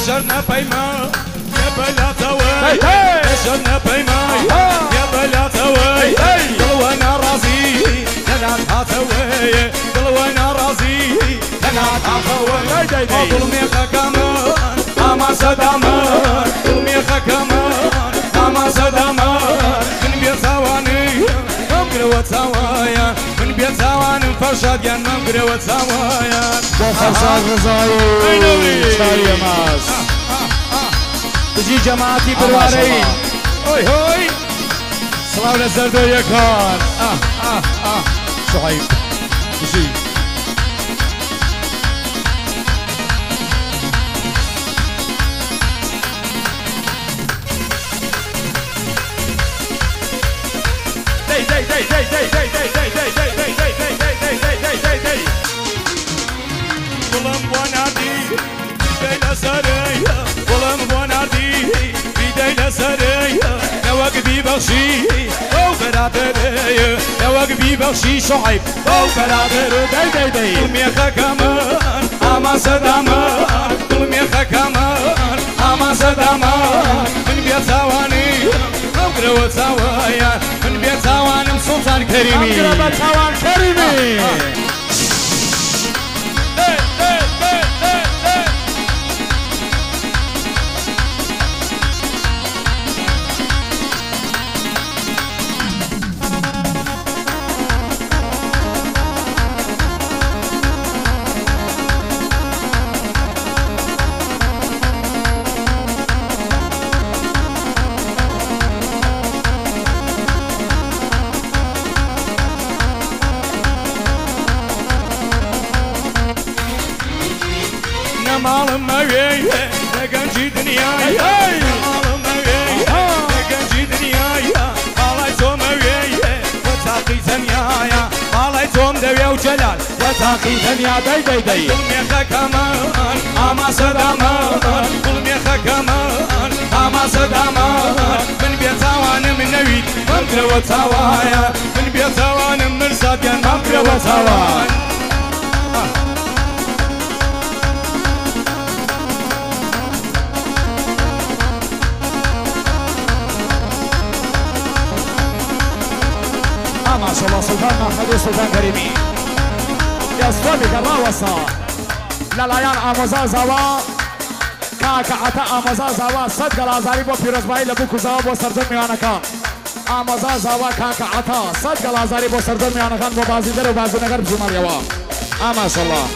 نشرنا بيمان يا بلا توي نشرنا بيمان يا بلا توي قلوانا رازي انا هاتوي قلوانا رازي انا هاتوي ظلمي خكمان اما صدمان ظلمي خكمان اما صدمان من بيتواني ممكن وتساوايا من بيتواني فرشاد يا ممكن وتساوايا فرشاد رضاي شاي ماس تجي جماعتي برواري هوي هوي صلاة للزردو يكون شعيب تجي ظلم بونادي بيدينا سرية ظلم بونادي بيدينا سرية نواقبي بخشي او برادرية نواقبي بخشي شعيب او برادر دي ظلمي خكمان اما صدامان ظلمي خكمان اما صدامان من بيتواني مقرب وتساوايا من بيتوانم سلطان كريمي مقرب وتساوان كريمي مال مري نجنجي دنياي مال مري نجنجي دنياي مالاي توم مري وتاقي دنيايا مالاي توم دوي وجلال وتاقي دنيا دي ظلمي خكمان اما صدامان ظلمي خكمان اما صدامان من بيتوان من نويد ممكن وتاوايا من بيتوان مرصاد يا ممكن وتاوان ما شاء الله سلطان محمد سلطان كريمي يا صوبي كما وصا للايان آموزا زوا كاكا عطا آموزا زوا صدق الازاري بو پیروزبایی لبو کزاوا بو سرزن میانکان آموزا زوا كاكا عطا صدق الازاري بو سرزن میانکان بو بازیدر و بازنگر بزمال یوا ما شاء الله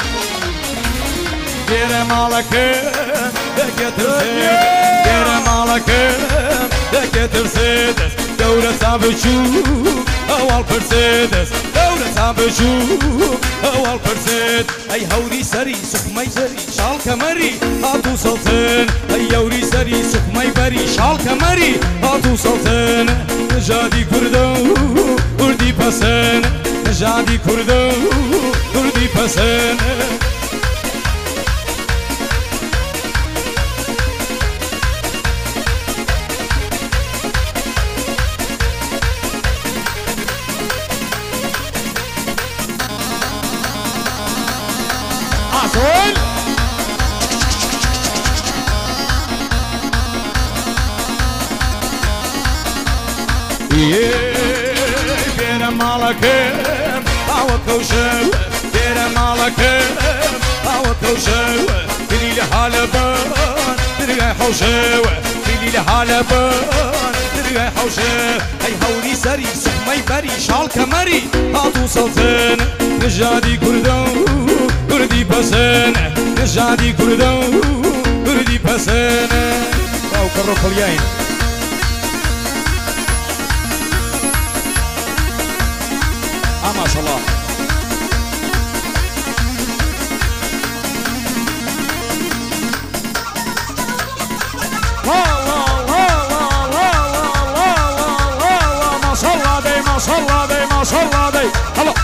دير مالك دكتر سيد دير مالك دكتر سيد دورة تابشو اول برسيدس دورة تابشو اول برسيد اي هوري سري سخمي سري شال كمري هاتو سلطان اي هوري سري سخمي بري شال كمري هاتو سلطان نجادي كردو كردي پسن نجادي كردو كردي پسن عسول دير مالك او كوشو دير مالك او كوشو ديري لحالبان ديري حوشو ديري لحالبان ديري حوشو اي هوري سري سخمي بري شال كمري هاتو سلطان نجادي كردو كردي پسن نجادي كردو كردي پسن او كرو خليين ما شاء الله ما شاء الله دي ما شاء الله دي ما شاء الله دي هلا